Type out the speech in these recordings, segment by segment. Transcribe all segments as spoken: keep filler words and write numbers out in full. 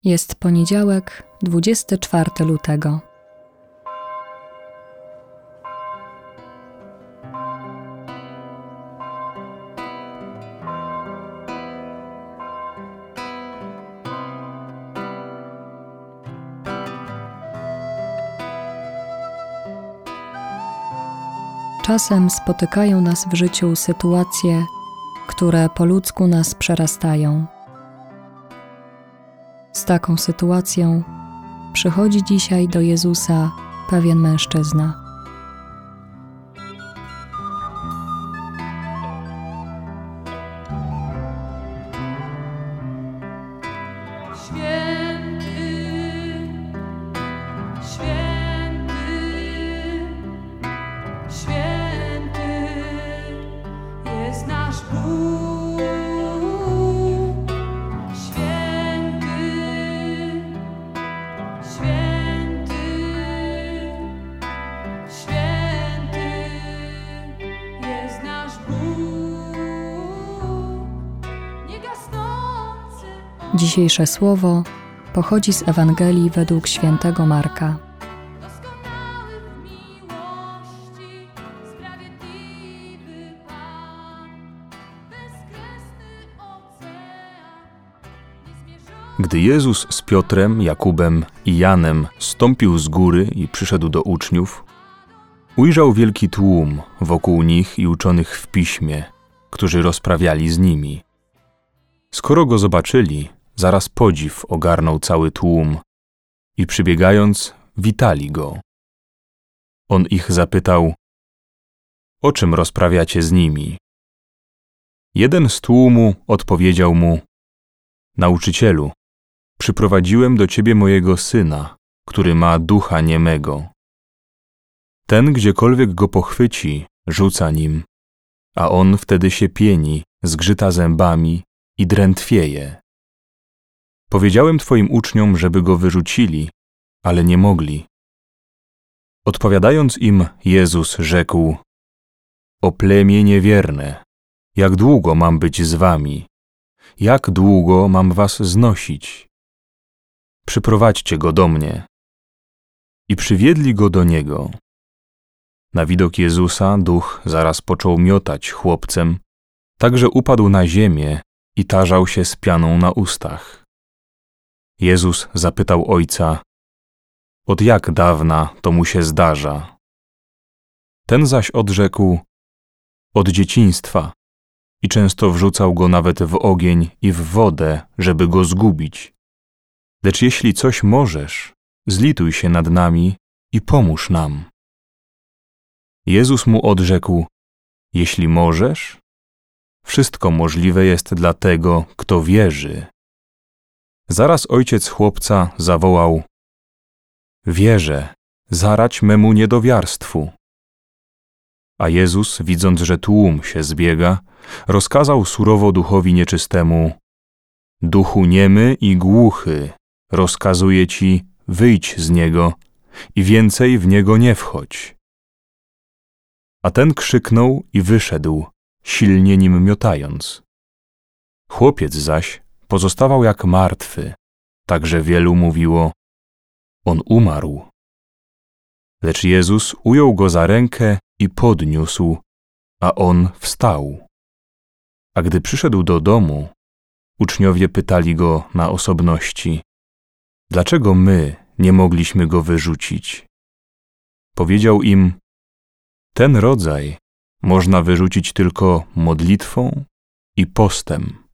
Jest poniedziałek, dwudziestego czwartego lutego. Czasem spotykają nas w życiu sytuacje, które po ludzku nas przerastają. Z taką sytuacją przychodzi dzisiaj do Jezusa pewien mężczyzna. Święty, święty, święty jest nasz Bóg. Święty, święty, święty jest nasz Bóg. Niegasnący. Dzisiejsze słowo pochodzi z Ewangelii według świętego Marka. Doskonały w miłości, sprawiedliwy Pan, bezkresny ocean, niezmierzony. Gdy Jezus z Piotrem, Jakubem i Janem zstąpił z góry i przyszedł do uczniów, ujrzał wielki tłum wokół nich i uczonych w piśmie, którzy rozprawiali z nimi. Skoro go zobaczyli, zaraz podziw ogarnął cały tłum i przybiegając, witali go. On ich zapytał: o czym rozprawiacie z nimi? Jeden z tłumu odpowiedział mu: Nauczycielu, przyprowadziłem do ciebie mojego syna, który ma ducha niemego. Ten, gdziekolwiek go pochwyci, rzuca nim, a on wtedy się pieni, zgrzyta zębami i drętwieje. Powiedziałem twoim uczniom, żeby go wyrzucili, ale nie mogli. Odpowiadając im, Jezus rzekł: o plemię niewierne, jak długo mam być z wami? Jak długo mam was znosić? Przyprowadźcie go do mnie. I przywiedli go do niego. Na widok Jezusa duch zaraz począł miotać chłopcem, tak że upadł na ziemię i tarzał się z pianą na ustach. Jezus zapytał ojca: od jak dawna to mu się zdarza? Ten zaś odrzekł: od dzieciństwa, i często wrzucał go nawet w ogień i w wodę, żeby go zgubić. Lecz jeśli coś możesz, zlituj się nad nami i pomóż nam. Jezus mu odrzekł: jeśli możesz, wszystko możliwe jest dla tego, kto wierzy. Zaraz ojciec chłopca zawołał: wierzę, zarać memu niedowiarstwu. A Jezus, widząc, że tłum się zbiega, rozkazał surowo duchowi nieczystemu: duchu niemy i głuchy, rozkazuję ci, wyjdź z niego i więcej w niego nie wchodź. A ten krzyknął i wyszedł, silnie nim miotając. Chłopiec zaś pozostawał jak martwy, tak że wielu mówiło: on umarł. Lecz Jezus ujął go za rękę i podniósł, a on wstał. A gdy przyszedł do domu, uczniowie pytali go na osobności: dlaczego my nie mogliśmy go wyrzucić? Powiedział im: ten rodzaj można wyrzucić tylko modlitwą i postem.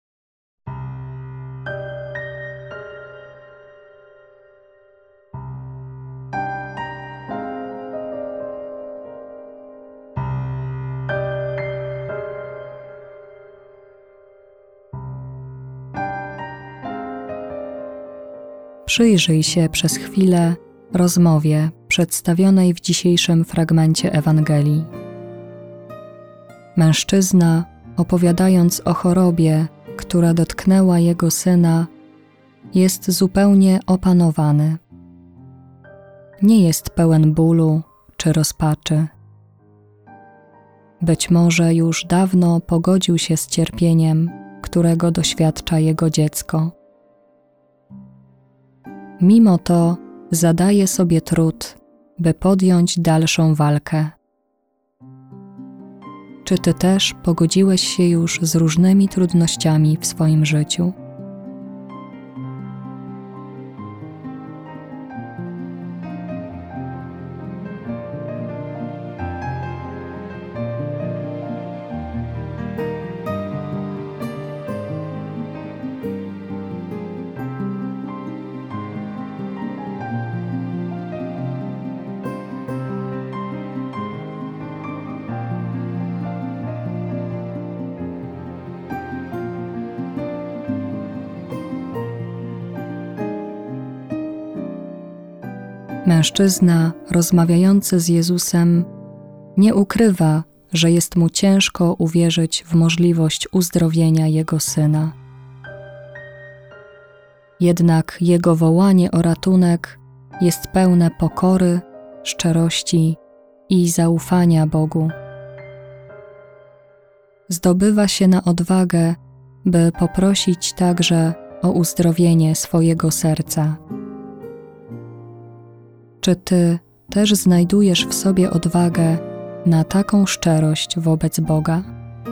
Przyjrzyj się przez chwilę rozmowie przedstawionej w dzisiejszym fragmencie Ewangelii. Mężczyzna, opowiadając o chorobie, która dotknęła jego syna, jest zupełnie opanowany. Nie jest pełen bólu czy rozpaczy. Być może już dawno pogodził się z cierpieniem, którego doświadcza jego dziecko. mimo to zadaje sobie trud, by podjąć dalszą walkę. Czy Ty też pogodziłeś się już z różnymi trudnościami w swoim życiu? Mężczyzna rozmawiający z Jezusem nie ukrywa, że jest mu ciężko uwierzyć w możliwość uzdrowienia jego syna. Jednak jego wołanie o ratunek jest pełne pokory, szczerości i zaufania Bogu. Zdobywa się na odwagę, by poprosić także o uzdrowienie swojego serca. Czy Ty też znajdujesz w sobie odwagę na taką szczerość wobec Boga?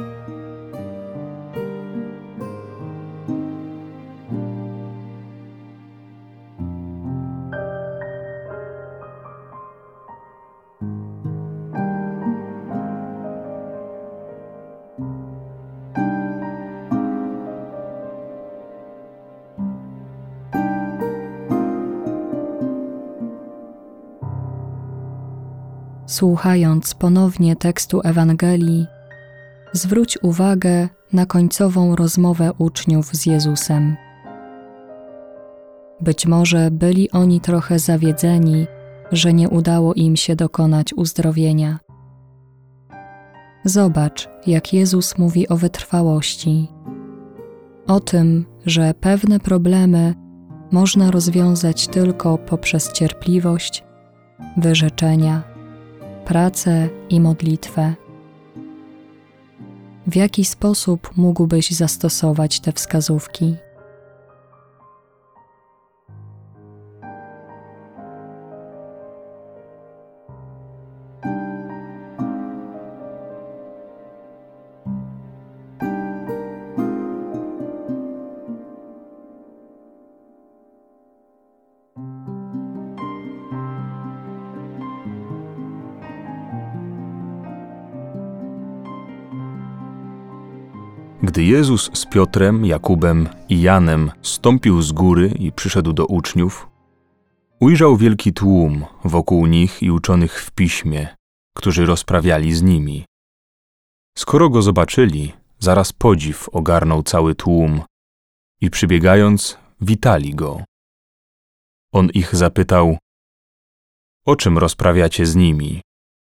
Słuchając ponownie tekstu Ewangelii, zwróć uwagę na końcową rozmowę uczniów z Jezusem. Być może byli oni trochę zawiedzeni, że nie udało im się dokonać uzdrowienia. Zobacz, jak Jezus mówi o wytrwałości, o tym, że pewne problemy można rozwiązać tylko poprzez cierpliwość, wyrzeczenia, pracę i modlitwę. W jaki sposób mógłbyś zastosować te wskazówki? Gdy Jezus z Piotrem, Jakubem i Janem zstąpił z góry i przyszedł do uczniów, ujrzał wielki tłum wokół nich i uczonych w piśmie, którzy rozprawiali z nimi. Skoro go zobaczyli, zaraz podziw ogarnął cały tłum i przybiegając, witali go. On ich zapytał: o czym rozprawiacie z nimi?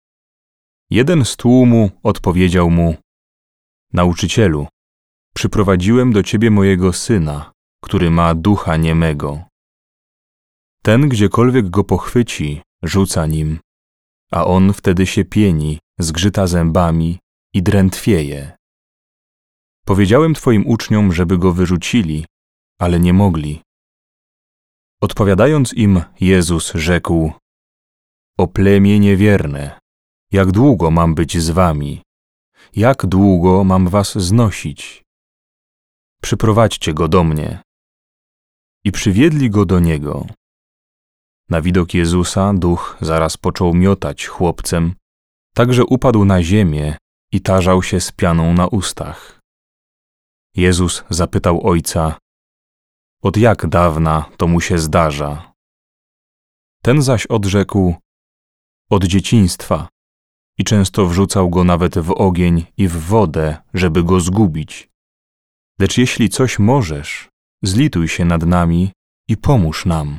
Jeden z tłumu odpowiedział mu: Nauczycielu, przyprowadziłem do ciebie mojego syna, który ma ducha niemego. Ten, gdziekolwiek go pochwyci, rzuca nim, a on wtedy się pieni, zgrzyta zębami i drętwieje. Powiedziałem twoim uczniom, żeby go wyrzucili, ale nie mogli. Odpowiadając im, Jezus rzekł: o plemię niewierne, jak długo mam być z wami? Jak długo mam was znosić? Przyprowadźcie go do mnie. I przywiedli go do niego. Na widok Jezusa duch zaraz począł miotać chłopcem, tak że upadł na ziemię i tarzał się z pianą na ustach. Jezus zapytał ojca: od jak dawna to mu się zdarza? Ten zaś odrzekł: od dzieciństwa. I często wrzucał go nawet w ogień i w wodę, żeby go zgubić. Lecz jeśli coś możesz, zlituj się nad nami i pomóż nam.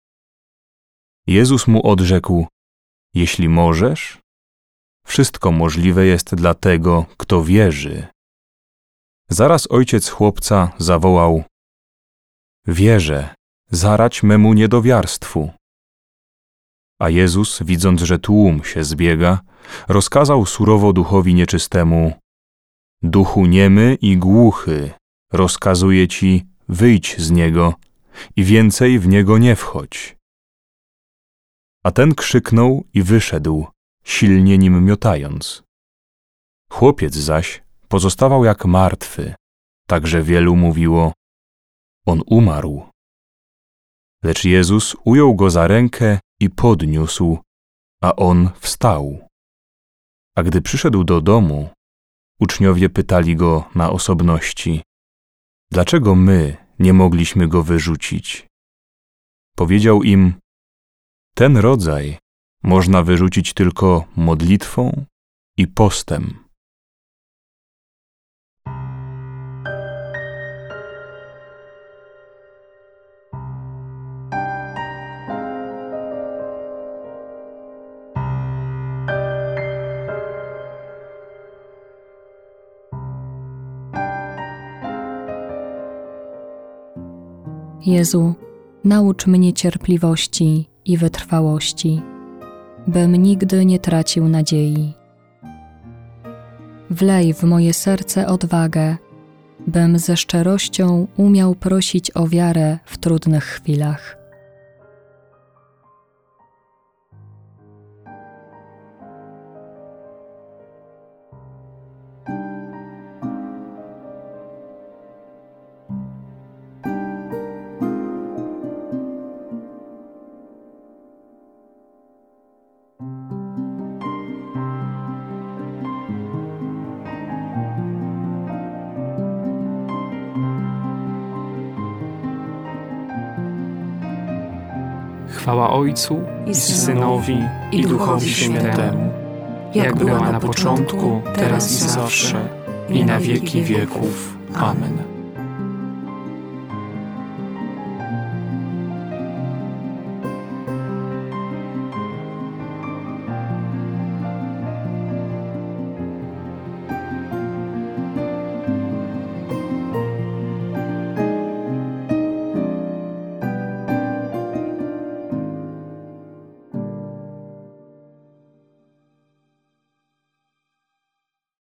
Jezus mu odrzekł: jeśli możesz, wszystko możliwe jest dla tego, kto wierzy. Zaraz ojciec chłopca zawołał: wierzę, zarać memu niedowiarstwu. A Jezus, widząc, że tłum się zbiega, rozkazał surowo duchowi nieczystemu: duchu niemy i głuchy, rozkazuję ci, wyjdź z niego i więcej w niego nie wchodź. A ten krzyknął i wyszedł, silnie nim miotając. Chłopiec zaś pozostawał jak martwy, tak że wielu mówiło: on umarł. Lecz Jezus ujął go za rękę i podniósł, a on wstał. A gdy przyszedł do domu, uczniowie pytali go na osobności: dlaczego my nie mogliśmy go wyrzucić? Powiedział im: ten rodzaj można wyrzucić tylko modlitwą i postem. Jezu, naucz mnie cierpliwości i wytrwałości, bym nigdy nie tracił nadziei. Wlej w moje serce odwagę, bym ze szczerością umiał prosić o wiarę w trudnych chwilach. Chwała Ojcu i Synowi i Duchowi Świętemu, jak była na początku, teraz i zawsze, i na wieki wieków. Amen.